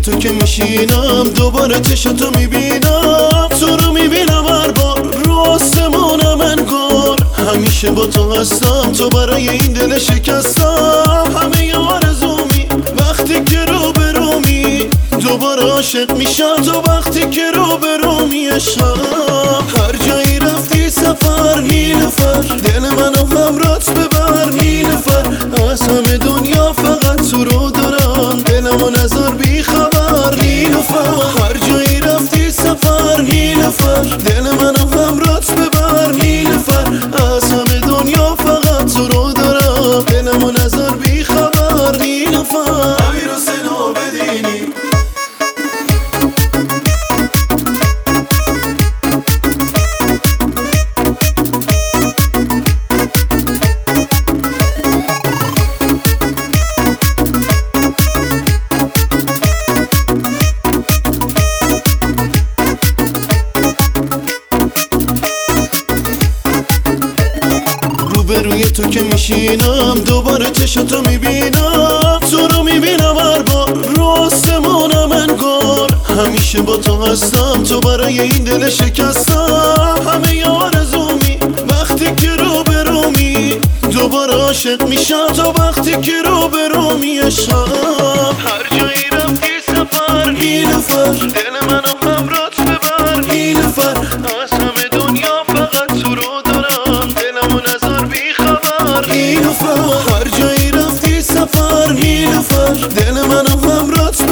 تو که میشینم دوباره چشاتو میبینم، تو رو میبینم هر بار رو آسمونم انگار همیشه با تو هستم، تو برای این دل شکستم همه آرزومی وقتی که رو برومی دوباره عاشق میشم، تو وقتی که رو برومی عشقم. هر جایی رفتی سفر نیلوفر، دل منو همراهت ببر نیلوفر، از همه دنیا فقط تو رو دارم، دلمو نذار بی خبر نیلوفر. هر جایی رفتی سفر نیلوفر، دل منو همراهت ببر نیلوفر، از همه دنیا فقط تو رو دارم، دلمو نذار بی خبر نیلوفر. امیر حسین عابدینی روبروی تو که میشینم دوباره چشاتو میبینم، تو رو میبینم هر بار رو آسمونم انگار همیشه با تو هستم، تو برای این دل شکستم همه آرزومی وقتی که رو برومی دوباره عاشق میشم، تو وقتی که رو برومی عشقم. هر جایی رفتی سفر نیلوفر، دل منو همراهت ببر نیلوفر، از همه دنیا فقط تو رو دارم، دلمو نذار بی خبر نیلوفر. هر جایی رفتی سفر نیلوفر، دل منو همراهت